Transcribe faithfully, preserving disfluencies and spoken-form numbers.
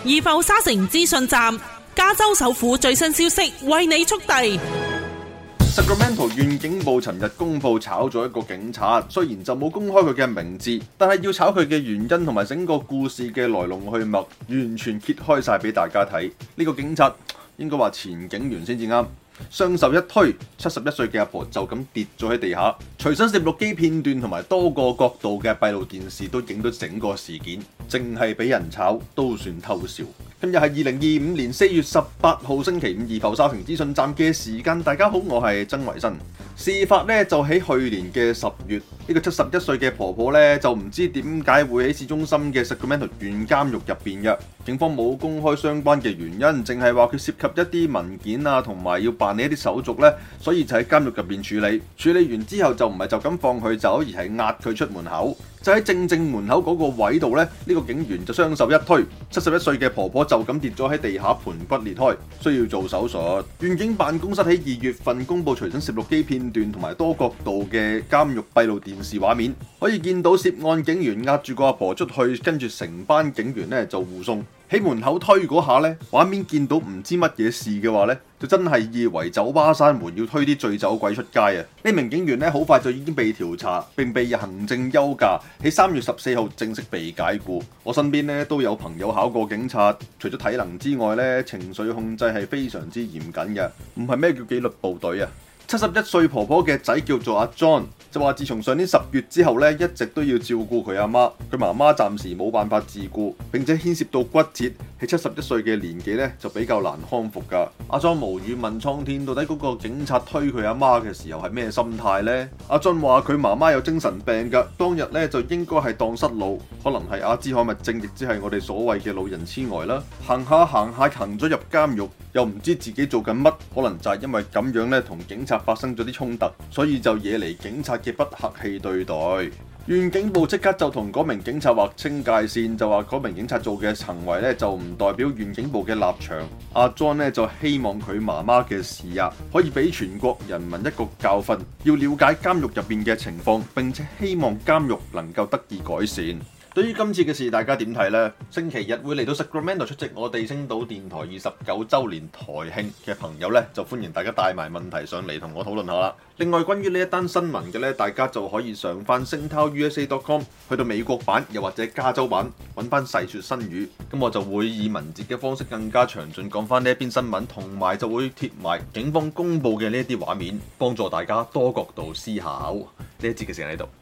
怡浮沙城資訊站，加州首府最新消息為你速遞。 Sacramento 縣警部尋日公布炒咗一個警察，雖然就冇公開佢嘅名字，但係要炒佢嘅原因同埋整個故事嘅來龍去脈，完全揭開晒俾大家睇。呢、這個警察應該話前警員先至啱。雙手一推，七十一歲嘅阿婆就咁跌咗喺地下。隨身攝錄機片段同埋多個角度嘅閉路電視都影到整個事件，淨係俾人炒都算偷笑。今日係二零二五年四月十八號星期五，怡浮沙城資訊站嘅時間。大家好，我係曾維新。事發呢就喺去年嘅十月，呢、這個七十一歲嘅婆婆呢，就唔知點解會喺市中心嘅 Sacramento 縣監獄入邊嘅。警方冇公開相關嘅原因，淨係話佢涉及一啲文件啊，同埋要辦理一啲手續呢，所以就喺監獄入邊處理。處理完之後就唔係就咁放佢走，而係押佢出門口。就喺正正門口嗰個位度呢，呢、這個警員就雙手一推，七十一歲嘅婆婆就咁跌咗喺地下，盆骨裂開，需要做手術。縣警辦公室喺二月份公布隨身攝錄機片段同埋多角度嘅監獄閉路電視畫面，可以見到涉案警員押住個阿婆出去，跟住成班警員呢就護送。喺門口推嗰下呢，畫面見到唔知乜嘢事嘅話呢，就真係以為酒吧閂門要推啲醉酒鬼出街啊！呢名警員呢，好快就已經被調查並被行政休假，喺三月十四號正式被解僱。我身邊呢都有朋友考過警察，除咗體能之外呢，情緒控制係非常之嚴謹嘅，唔係咩叫紀律部隊啊！七十一歲婆婆嘅仔叫做阿 John， 就話自從上年十月之後咧，一直都要照顧佢阿媽，佢媽媽暫時冇辦法自顧，並且牽涉到骨折，喺七十一歲嘅年紀咧就比較難康復噶。阿 John 無語問蒼天，到底嗰個警察推佢阿媽嘅時候係咩心態呢？阿 John 話佢媽媽有精神病噶，當日咧就應該係蕩失路，可能係阿茲海默症，亦即係我哋所謂嘅老人痴呆啦。行下行下行咗入監獄，又唔知自己做緊乜，可能就係因為咁樣咧同警察發生咗啲衝突，所以就惹嚟警察嘅不客氣對待。縣警部即刻就同嗰名警察劃清界線，就話嗰名警察做嘅行為咧就唔代表縣警部嘅立場。阿 John 咧就希望佢媽媽嘅事啊可以俾全國人民一個教訓，要了解監獄入邊嘅情況，並且希望監獄能夠得以改善。對於今次嘅事，大家點睇呢？星期日會嚟到 Sacramento 出席我哋星島電台二十九週年台慶嘅朋友呢，就歡迎大家帶埋問題上嚟同我討論下啦。另外，關於呢一單新聞嘅呢，大家就可以上翻星濤 U S A dot com 去到美國版又或者加州版揾翻細說新語，咁我就會以文字嘅方式更加詳盡講翻呢一篇新聞，同埋就會貼埋警方公佈嘅呢一啲畫面，幫助大家多角度思考。呢一節嘅時間喺度。